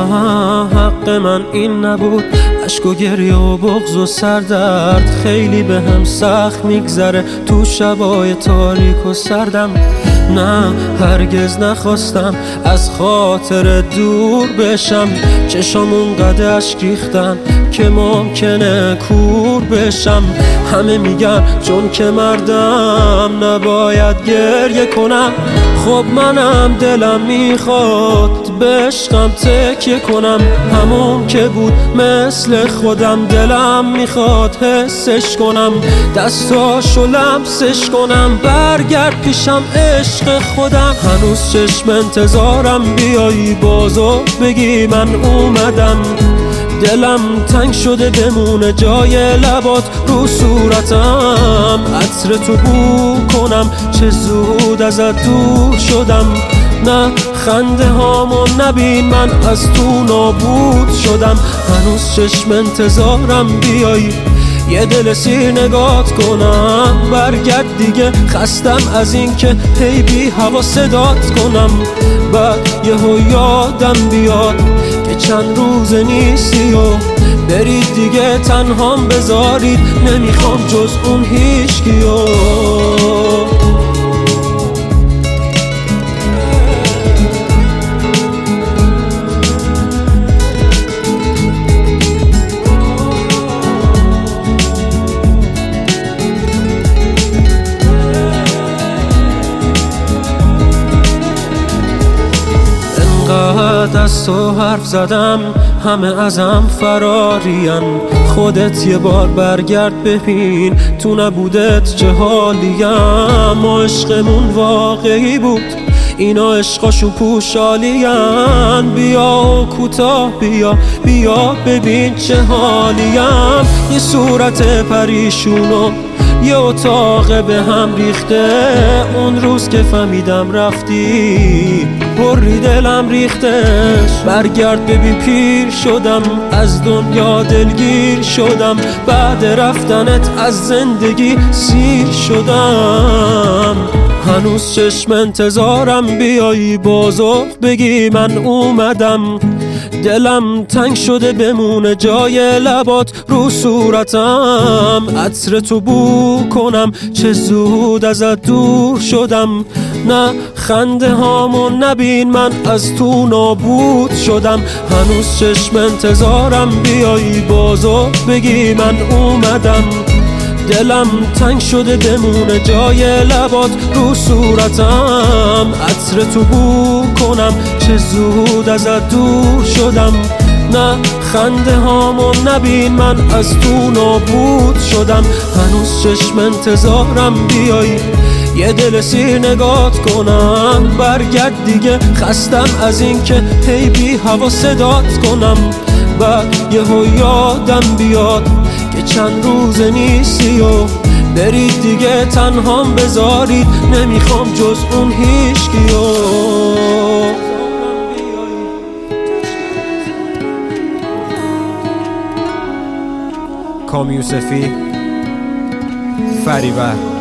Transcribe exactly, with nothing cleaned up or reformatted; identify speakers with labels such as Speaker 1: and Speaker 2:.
Speaker 1: حق من این نبود. اشک و گریه و بغض و سردرد خیلی به هم سخت میگذره تو شبای تاریک و سردم. نه هرگز نخواستم از خاطر دور بشم، چشام اونقدر اشک ریختن که ممکنه کور بشم. همه میگن چون که مردم نباید گریه کنم، خب منم دلم میخواد به عشقم تکیه کنم. همون که بود مثل خودم دلم میخواد حسش کنم، دستاشو لمسش کنم، برگرد پیشم عشق خودم. هنوز چشم انتظارم بیایی بازو بگی من اومدم. دلم تنگ شده بمونه جای لبات رو صورتم، عطر تو بو کنم چه زود ازت دور شدم. نه خنده هامو نبین من از تو نابود شدم. هنوز چشم انتظارم بیایی یه دل سیر نگات کنم، برگرد دیگه خستم از این که هی بی هوا صدات کنم. بعد یهو یادم بیاد که چند روز نیستی و برید دیگه تنهام بذارید، نمیخوام جز اون هیچکیو. انقدر از تو حرف زدم همه ازم فرارین، خودت یه بار برگرد ببین تو نبودت چه حالیم. ما عشقمون واقعی بود اینا عشقاشون پوشالین، بیا و کوتاه بیا بیا ببین چه حالیم. یه صورت پریشونو یه اتاق به هم ریخته، اون روز که فهمیدم رفتی بری دلم ریختش. برگرد ببین پیر شدم از دنیا دلگیر شدم، بعد رفتنت از زندگی سیر شدم. هنوز چشم انتظارم بیایی بازو بگی من اومدم. دلم تنگ شده بمونه جای لبات رو صورتم، عطر تو بو کنم چه زود ازت دور شدم. نه خنده هامو نبین من از تو نابود شدم. هنوز چشم انتظارم بیایی بازو بگی من اومدم. دلم تنگ شده بمونه جای لبات رو صورتم، عطر تو بو کنم چه زود ازت دور شدم. نه خنده هامو نبین من از تو نابود شدم. هنوز چشم انتظارم بیایی یه دل سیر نگات کنم، برگرد دیگه خستم از این که هی بی هوا صدات کنم. بعد یهو یادم بیاد که چند روز نیستی و برید دیگه تنهام بذارید، نمیخوام جز اون هیچکیو. کامیوسفی فریبر.